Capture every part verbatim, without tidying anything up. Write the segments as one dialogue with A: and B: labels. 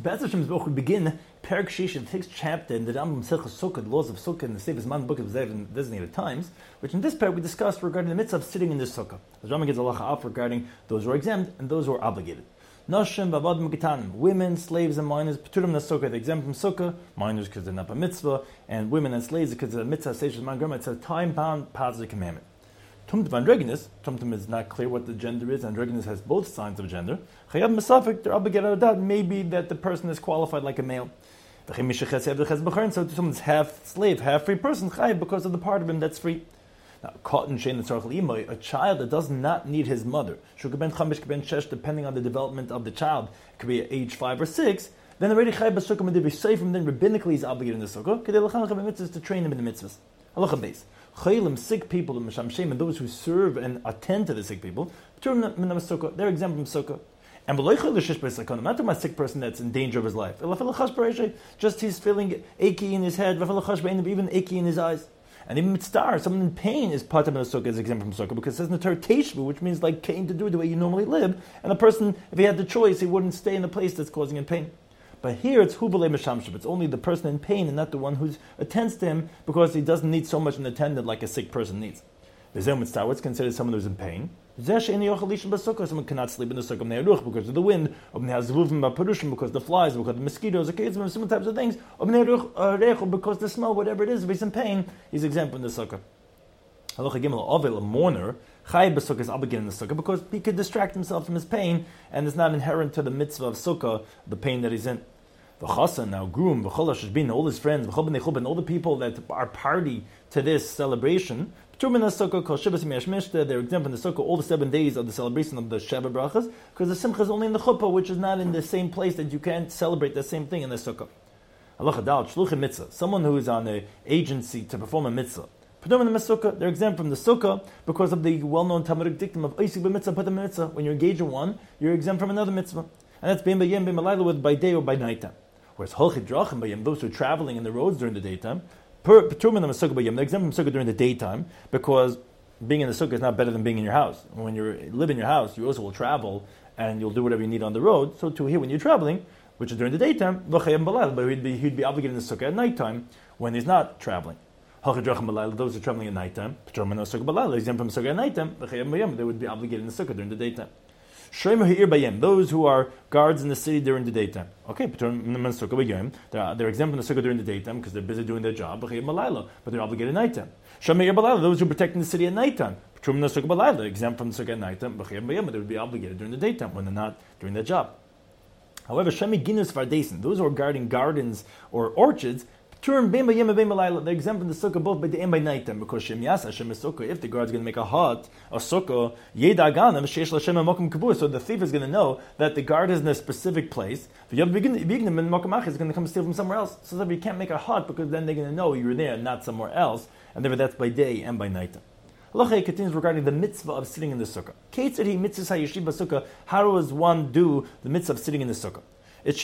A: Be'ez Hashem's book we begin Perek Shish, the sixth chapter in the Rambam Silchus Sukkah, the laws of Sukkah in the Sefer Zman book of Zev in designated times, which in this parak we discussed regarding the mitzvah of sitting in this sukkah. The Rambam gives a halacha up regarding those who are exempt and those who are obligated. Noshim v'avadim gitanim, women, slaves, and minors, p'turim na sukkah, they're exempt from sukkah, minors because they're not a mitzvah, and women and slaves because the mitzvah says man grandma. It's a time-bound positive commandment. Tumtum androgynous, tumtum is not clear what the gender is. Androgynous has both signs of gender. Chayab mesafik, they're obligated that maybe that the person is qualified like a male. So to someone's half slave, half free person, chayav because of the part of him that's free. Now, cotton shein imoy, a child that does not need his mother, depending on the development of the child, it could be at age five or six. Then already chayav b'sukkah mediv yisayim. Then rabbinically he's obligated in the sukkah. Kedei l'chanach b'mitzvahs to train him in the mitzvahs. Halacha beis. Chaylim, sick people, and Masham and those who serve and attend to the sick people, they're exempt from sukkah. And I'm not talking about a sick person that's in danger of his life. Just he's feeling achy in his head, even achy in his eyes. And even mitzvah, someone in pain is part of the sukkah, is exempt from sukkah, because it says in the Torah teshvu, which means like came to do the way you normally live. And a person, if he had the choice, he wouldn't stay in a place that's causing him pain. But here it's hubale meshamshib. It's only the person in pain and not the one who attends to him, because he doesn't need so much an attendant like a sick person needs. What's considered someone who's in pain? Someone cannot sleep in the sukkah because of the wind, because of the flies, because of the mosquitoes, similar types of things, because the smell, whatever it is, if he's in pain, he's exempt from the sukkah. A mourner is obligated in the sukkah because he could distract himself from his pain, and it's not inherent to the mitzvah of sukkah, the pain that he's in. The chassan, now groom, all his friends, and all the people that are party to this celebration, they're exempt from the sukkah all the seven days of the celebration of the Sheva Brachas, because the simcha is only in the chuppah, which is not in the same place that you can't celebrate the same thing in the sukkah. Someone who is on an agency to perform a mitzvah, they're exempt from the sukkah because of the well-known Talmudic dictum of Oisik b'mitzvah, put them in mitzvah. When you engage in one, you're exempt from another mitzvah. And that's bein b'yem, bein b'layla, with by day or by night time. Whereas holchid drachim b'yem, those who are traveling in the roads during the daytime, they're exempt from sukkah during the daytime, because being in the sukkah is not better than being in your house. When you live in your house, you also will travel and you'll do whatever you need on the road. So too here, when you're traveling, which is during the daytime, but he'd be, he'd be obligated in the sukkah at nighttime when he's not traveling. Those who are traveling at nighttime, exempt from sukkah at nighttime, they would be obligated in the sukkah during the daytime. Those who are guards in the city during the daytime. Okay, they're, they're exempt from the sukkah during the daytime because they're busy doing their job, but they're obligated at nighttime. Those who are protecting the city at nighttime, exempt from the sukkah at nighttime, but they would be obligated during the daytime when they're not doing their job. However, those who are guarding gardens or orchards, they're exempt from the sukkah both by day and by night time, because if the guard's going to make a hut, a sukkah, so the thief is going to know that the guard is in a specific place. He's going to come steal from somewhere else. So that you can't make a hut, because then they're going to know you're there, not somewhere else, and therefore that's by day and by night time. Allah continues regarding the mitzvah of sitting in the sukkah. How does one do the mitzvah of sitting in the sukkah? It's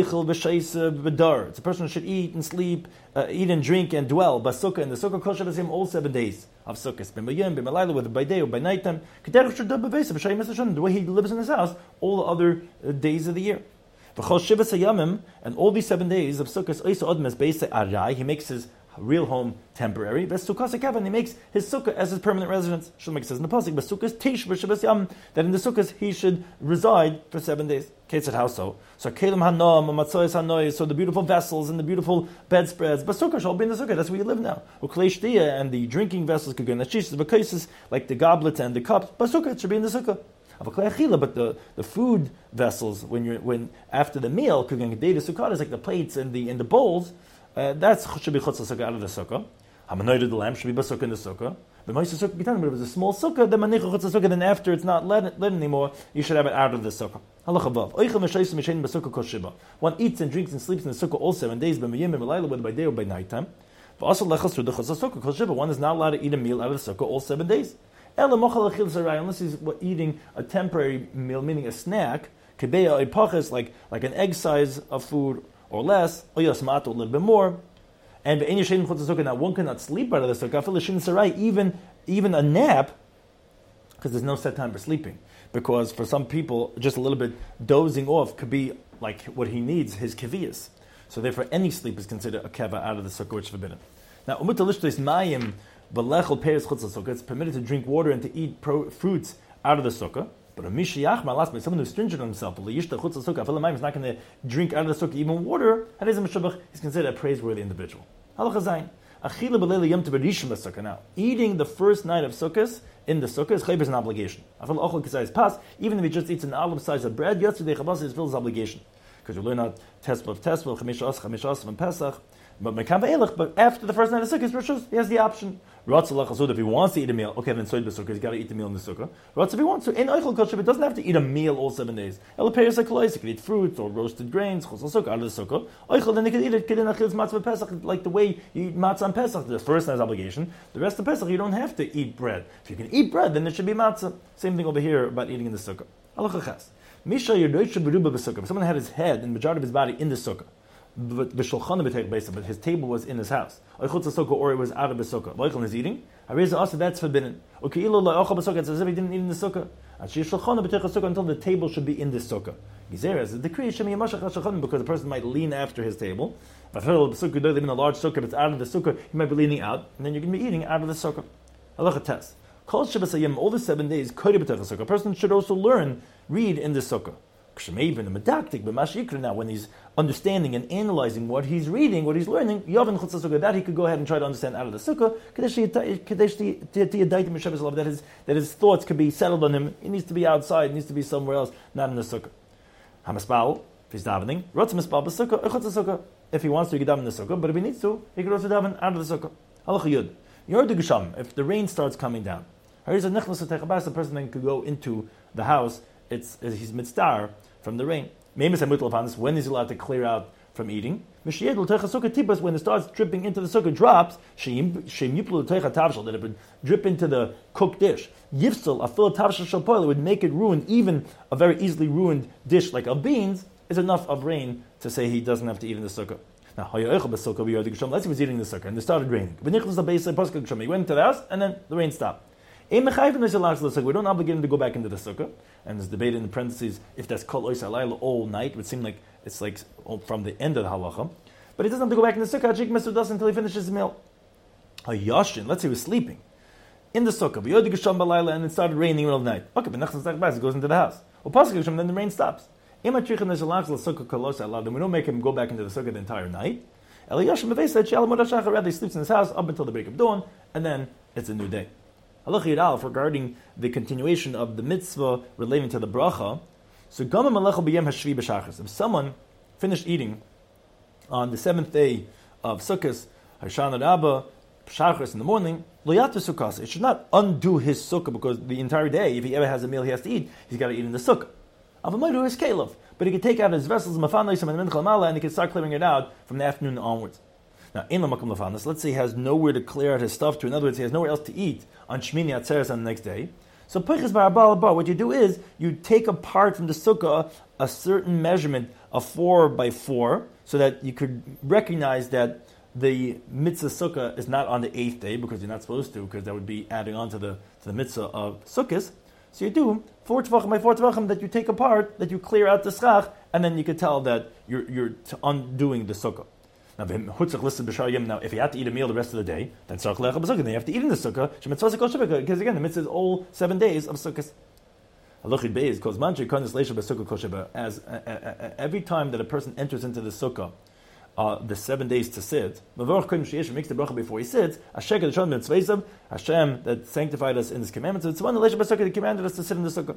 A: a person who should eat and sleep, uh, eat and drink and dwell basukah in the sukkah kol shabbasim all seven days of sukkah. Whether by day or by night time, the way he lives in his house all the other uh, days of the year. And all these seven days of sukkah, he makes his real home temporary. And he makes his sukkah as his permanent residence. Shulmak says in the pasuk, that in the sukkahs he should reside for seven days. Ketzat, how so? So kelim hanam, matzos hanoy, so the beautiful vessels and the beautiful bedspreads. Basukah shall be in the sukkah. That's where you live now. Ukleshtia, and the drinking vessels could go in the shishas, v'kaisis, like the goblets and the cups. Basukah, it should be in the sukkah. But the, the food vessels, when you're when after the meal, could go in the sukkah, is like the plates and the and the bowls. Uh, that should be chutz sukkah out of the sukkah. Hamanoid of the lamp should be basukah in the sukkah. But if it was a small sukkah, then manicha chutz sukkah. Then after it's not lit, lit anymore, you should have it out of the sukkah. One eats and drinks and sleeps in the sukkah all seven days, whether by day or by night time. One is not allowed to eat a meal out of the sukkah all seven days, unless he's eating a temporary meal, meaning a snack, like like an egg size of food or less, or yasmat, a little bit more. And now one cannot sleep out of the sukkah, even, even a nap, because there's no set time for sleeping. Because for some people, just a little bit dozing off could be like what he needs, his kaviyas. So therefore, any sleep is considered a keva out of the sukkah, which is forbidden. Now, umutalishtos mayim v'lechol peres chutz sukkah. It's permitted to drink water and to eat pro- fruits out of the sukkah. But a mishiyach malas, someone who's stringent on himself, is not going to drink out of the sukkah even water. He's considered a praiseworthy individual. Halacha zayin. Now, eating the first night of sukkahs in the sukkah is chayv is an obligation. Even if he just eats an olive size of bread, yesterday chabas is his obligation. Because you learn out Tesvav, Tesvav, Chamish Os, Chamish Os, and Pesach. But but after the first night of Sukkot, he has the option. If he wants to eat a meal, okay, then soid b'sukkah, he's got to eat the meal in the sukkah. If he wants to, in Eichel Kosher, he doesn't have to eat a meal all seven days. Elapayas HaKolois, he could eat fruits or roasted grains, chos al-sukkah, out of the sukkah. Eichel, then he could eat it, kedin achil's matzah Pesach, like the way you eat matzah on Pesach, the first night's obligation. The rest of Pesach, you don't have to eat bread. If you can eat bread, then there should be matzah. Same thing over here about eating in the sukkah. Halacha ches. Misha Yerdoisha Beruba b'sukkah. If someone had his head and the majority of his body in the sukkah, but his table was in his house, or it was out of the sukkah, Loichel is eating, also that's forbidden. It's as if he didn't eat in the sukkah. Until the table should be in the sukkah. As a decree, because the person might lean after his table. If in a large sukkah, if it's out of the sukkah, he might be leaning out, and then you're going to be eating out of the sukkah. Halacha tes. All the seven days, a person should also learn, read in the sukkah. Now, when he's understanding and analyzing what he's reading, what he's learning, that he could go ahead and try to understand out of the sukkah, that his, that his thoughts could be settled on him. He needs to be outside, he needs to be somewhere else, not in the sukkah. If he's davening, if he wants to, he can daven in the sukkah, but if he needs to, he could also daven out of the sukkah. If the rain starts coming down, the person then could go into the house. It's, he's mitzvah from the rain. When is he allowed to clear out from eating? When it starts dripping into the sukkah, drops, that it would drip into the cooked dish. It would make it ruin, even a very easily ruined dish like a beans, is enough of rain to say he doesn't have to eat in the sukkah. Now, let's say he was eating the sukkah and it started raining. He went into the house and then the rain stopped. We don't obligate him to go back into the sukkah. And there's debate in the parentheses if that's kol ois halayla all night. It would seem like it's like from the end of the halacha. But he doesn't have to go back in the sukkah until he finishes his meal. A yashin, let's say he was sleeping in the sukkah, and it started raining in the middle of the night. Okay, but he goes into the house. Then the rain stops. Then we don't make him go back into the sukkah the entire night. Rather, he sleeps in his house up until the break of dawn, and then it's a new day. Halacha Yud regarding the continuation of the mitzvah relating to the bracha. So, if someone finished eating on the seventh day of Sukkot, Hashanah Rabbah, Shachris in the morning, it should not undo his sukkah because the entire day, if he ever has a meal he has to eat, he's got to eat in the sukkah. But he can take out his vessels and he can start clearing it out from the afternoon onwards. Now, in Lamakum Lafanas, let's say he has nowhere to clear out his stuff to. In other words, he has nowhere else to eat on Shmini Atzeres on the next day. So, Peiches Bar Abal Bar, what you do is you take apart from the sukkah a certain measurement of four by four, so that you could recognize that the mitzvah sukkah is not on the eighth day because you're not supposed to, because that would be adding on to the to the mitzvah of sukkahs. So you do four tvachim by four tvachim that you take apart, that you clear out the schach, and then you can tell that you're you're undoing the sukkah. Now, if you have to eat a meal the rest of the day, then then you have to eat in the sukkah, because again, the mitzvah is all seven days of sukkahs. As uh, uh, every time that a person enters into the sukkah, uh, the seven days to sit, makes the bracha before he sits, Hashem that sanctified us in his commandments, it's one that commanded us to sit in the sukkah.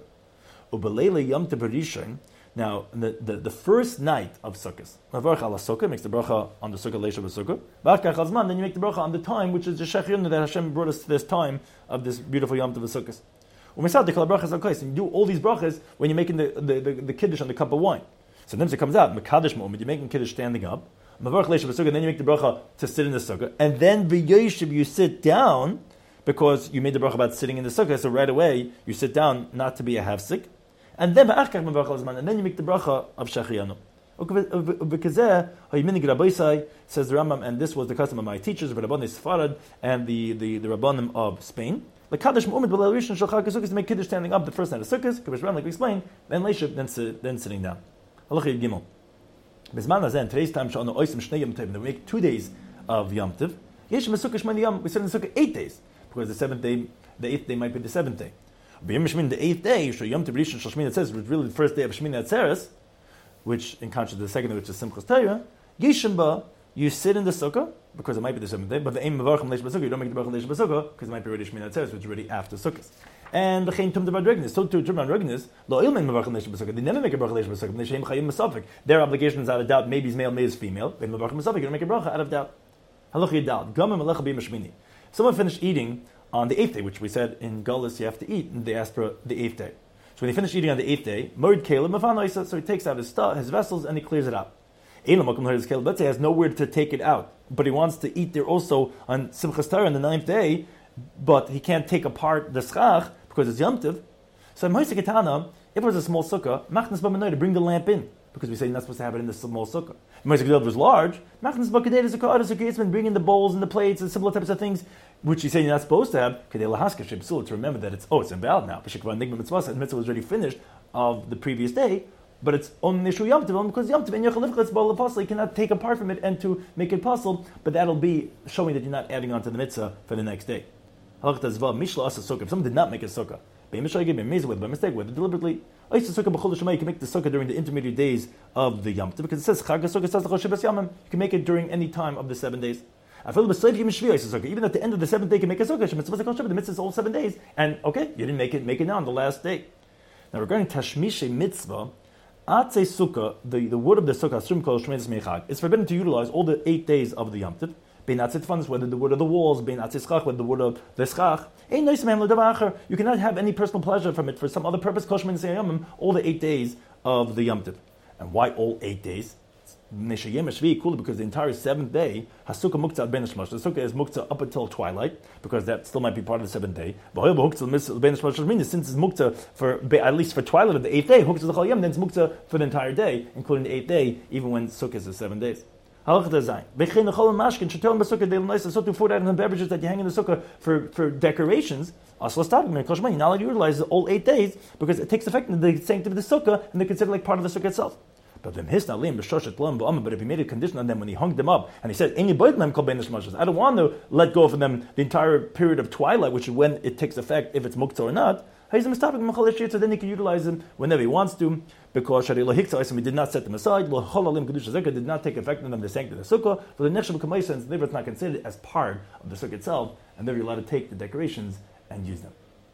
A: Now, the, the, the first night of Sukkot, Mavarch ala Sukkah makes the bracha on the Sukkah Leisha b'Sukkah. Then you make the bracha on the time, which is the Shechiyun that Hashem brought us to this time of this beautiful Yom Tov Sukkot. And you do all these brachas when you're making the, the, the, the kiddush on the cup of wine. Sometimes it comes out, Mekadosh moment, you're making kiddush standing up. Mavarch Leisha b'Sukkah, then you make the bracha to sit in the Sukkah. And then v'yoshiv, you sit down, because you made the bracha about sitting in the Sukkah, so right away you sit down not to be a hafsik. And then, and then you make the bracha of Shechiyanu. Says the Rambam, and this was the custom of my teachers, the Rabbanim Sfarad and the, the, the Rabbanim of Spain. The Kaddish Mu'umid B'Leil Rishon Shel Chag HaSukkos to make Kiddush standing up the first night of Sukkos, like we explained, then Leishav, then, then sitting down. Halacha Yud Gimel. Bisman Hazen, today's time, Sha'anu Oisim Shnei Yom Tov, they make two days of Yom Tov. Yesh Mesukah Shmani Yom, we said in the Sukkah eight days, because the seventh day, the eighth day might be the seventh day. B'yom Shmin, the eighth day, Shal Yom Tov Rishon Shal Shmini Atzeres, which is really the first day of Shmini Atzeres, which in contrast to the second day, which is Simchas Torah, Yishim Ba, you sit in the Sukkah, because it might be the seventh day, but the aim of Mevarchim Leish B'Sukkah, you don't make the Mevarchim Leish B'Sukkah, because it might be already Shmini Atzeres, which is already after Sukkot. And the Chayin Tum Devad Regnis, so to Tum Devad Regnis, Lo Ilmen Mevarchim Leish B'Sukkah, they never make a Mevarchim Leish B'Sukkah, they Sheim Chayim Masafik. Their obligation is out of doubt, maybe he's male, maybe he's female, but Mevarchim Masafik, you don't make a bracha out of doubt. Halach Yidal, Gamim Alecha B'Yom Shmini. Someone finished eating on the eighth day, which we said in Gullus you have to eat, and they asked for the eighth day. So when he finished eating on the eighth day, Moed Kaleb Mafanoisa, so he takes out his stuff, his vessels, and he clears it out. Let's say he has nowhere to take it out, but he wants to eat there also on Simchas Torah on the ninth day, but he can't take apart the schach because it's Yom Tov. So Moisei Ketana, if it was a small sukkah, Machnas B'Manoy to bring the lamp in, because we say you're not supposed to have it in the small sukkah. Moisei Ketana was large, Machnas B'Kedei is a Sukkah, it's been bringing the bowls and the plates and similar types of things, which you say you're not supposed to have, Kedei Lahaska Shebsul, to remember that it's, oh, it's invalid now. B'Shekva Nigma Mitzvah, the mitzvah was already finished of the previous day, but it's on Nishu Yom Tov, because Yom Tov and Yechal Bal Apostle, you cannot take apart from it and to make it possible, but that'll be showing that you're not adding on to the mitzvah for the next day. If someone did not make a sukkah, by mistake, whether deliberately, you can make the sukkah during the intermediate days of the Yom Tov, because it says Chag HaSukkah says you can make it during any time of the seven days. Even at the end of the seventh day, you can make a sukkah. The mitzvah is all seven days, and okay, you didn't make it, make it now on the last day. Now regarding Tashmishe mitzvah, Atze Sukkah, the, the wood of the Sukkah, it's forbidden to utilize all the eight days of the Yom Tov. Bein Atzit funds, whether the wood of the walls, Bein Atzit Schach, whether the wood of the Schach. You cannot have any personal pleasure from it for some other purpose, all the eight days of the Yom Tov. And why all eight days? Because the entire seventh day, Hasukah Muktzah Ben Shmash. The Sukkah is Muktzah up until twilight, because that still might be part of the seventh day. Since it's Muktzah for at least for twilight of the eighth day, then it's Muktzah for the entire day, including the eighth day, even when Sukkah is seven days. So to food items and beverages that you hang in the Sukkah for, for decorations, you're not allowed to utilize all eight days, because it takes effect in the sanctity of the Sukkah, and they're considered like part of the Sukkah itself. But if he made a condition on them when he hung them up, and he said, I don't want to let go of them the entire period of twilight, which is when it takes effect, if it's muktzah or not, so then he can utilize them whenever he wants to, because he did not set them aside, did not take effect on them, the sanctity of the sukkah, for the nechshav k'maisa, and it's not considered as part of the sukkah itself, and therefore you're allowed to take the decorations and use them.